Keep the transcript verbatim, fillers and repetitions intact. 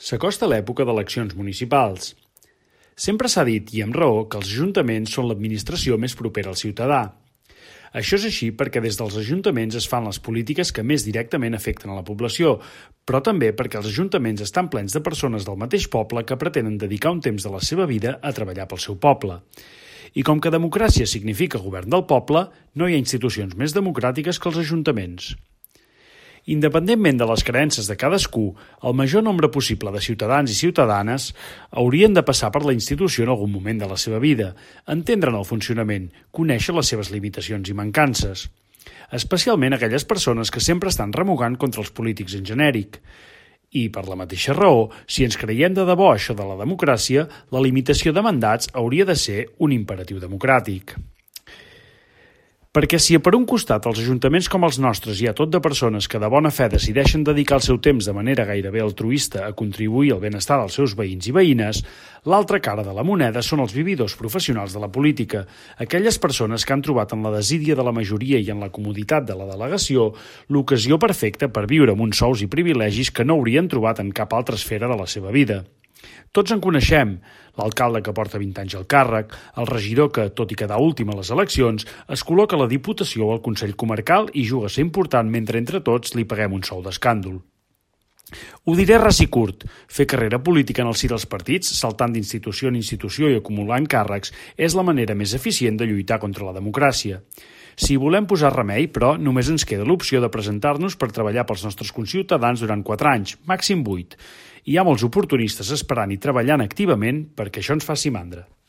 S'acosta l'època d'eleccions municipals. Sempre s'ha dit, i amb raó, que els ajuntaments són l'administració més propera al ciutadà. Això és així perquè des dels ajuntaments es fan les polítiques que més directament afecten a la població, però també perquè els ajuntaments estan plens de persones del mateix poble que pretenen dedicar un temps de la seva vida a treballar pel seu poble. I com que democràcia significa govern del poble, no hi ha institucions més democràtiques que els ajuntaments. Independentment de les creences de cadascú, el major nombre possible de ciutadans i ciutadanes haurien de passar per la institució en algun moment de la seva vida, entendre'n el funcionament, conèixer les seves limitacions i mancances. Especialment aquelles persones que sempre estan remugant contra els polítics en genèric. I, per la mateixa raó, si ens creiem de debò això de la democràcia, la limitació de mandats hauria de ser un imperatiu democràtic. Perquè si per un costat als ajuntaments com els nostres hi ha tot de persones que de bona fe decideixen dedicar el seu temps de manera gairebé altruista a contribuir al benestar dels seus veïns i veïnes, l'altra cara de la moneda són els vividors professionals de la política, aquelles persones que han trobat en la desídia de la majoria i en la comoditat de la delegació l'ocasió perfecta per viure amb uns sous i privilegis que no haurien trobat en cap altra esfera de la seva vida. Tots en coneixem, l'alcalde que porta vint anys al càrrec, el regidor que, tot i quedar últim a les eleccions, es col·loca a la Diputació o al Consell Comarcal i juga a ser important mentre entre tots li paguem un sou d'escàndol. Ho diré ras i curt, fer carrera política en el si dels partits, saltant d'institució en institució i acumulant càrrecs, és la manera més eficient de lluitar contra la democràcia. Si volem posar remei, però, només ens queda l'opció de presentar-nos per treballar pels nostres conciutadans durant quatre anys, màxim vuit. Hi ha molts oportunistes esperant i treballant activament perquè això ens faci mandra.